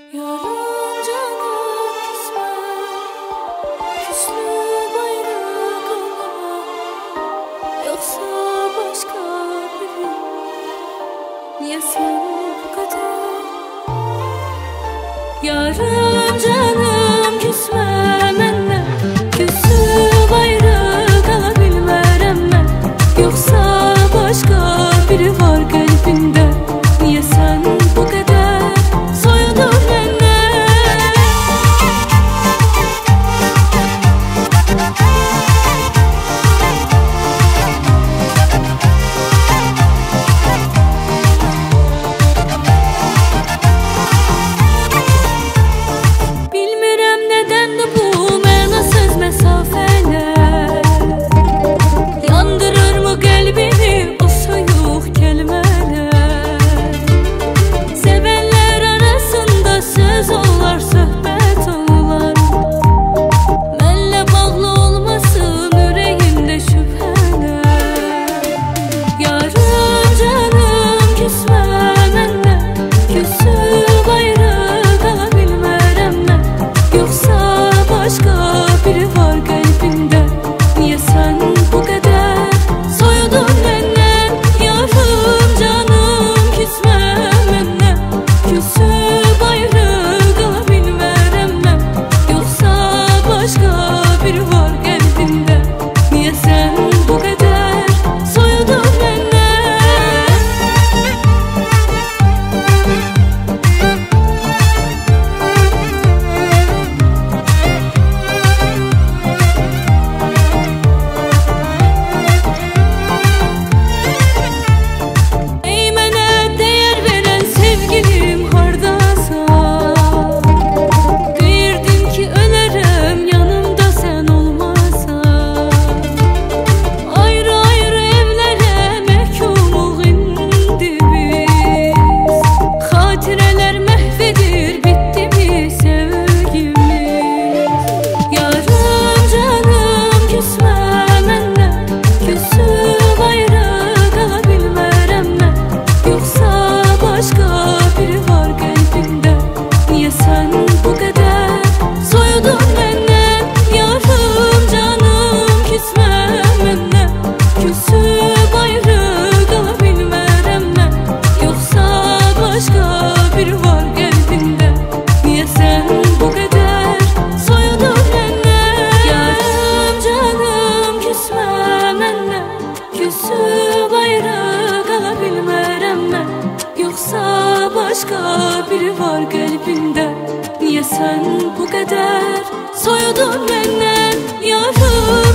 Yarın canım küsme, küslü bayrağına, yoksa başka biri. Niye sen bu kadar? Yarın canım küsme menden, küslü bayrağı kalabilmem ben. Yoksa başka biri var kalbinde. Niye sen bu kadar soyundun benden? Bilmirəm nədən bu mənasız məsafələr yandırırmı qəlbini o soyuq kəlmələr. Sevənlər arasında söz olar, söhbət olar. Mənlə bağlı olmasın ürəyimdə şübhələr. Yarın canım küsmə məndən, küsüb ayrı qala bilmərəm mən. Yoxsa başqa biri var qəlbində. Niyə sən bu qədər soyudun məndən? Yarım canım küsmə məndən, küsüb ayrı qala bilmərəm mən. Yoxsa başqa biri var qəlbində. Niyə sən bu qədər soyudun məndən? Ey mənə dəyər verən sevgilim hardasan? Deyirdim ki ölərəm yanımda sən olmasan. Ayrı-ayrı evlərə məhkumuq indi biz. Xatirələr məhv edir, bitdi mi sevgimiz? Yarım canım küsmə məndən, küsüb ayrı qala bilmərəm mən. Yoxsa başqa biri var qəlbində. Niyə sən bu qədər soyudun məndən? Yarım canım küsmə məndən, küsüb ayrı qala bilmərəm mən. Yoxsa başqa biri var qəlbində. Niyə sən bu qədər soyudun məndən? Yarım canım küsmə məndən, küsüb ayrı qala bilmərəm mən. Yoxsa başqa biri var qəlbində. Niyə sən bu qədər soyudun məndən? Yarım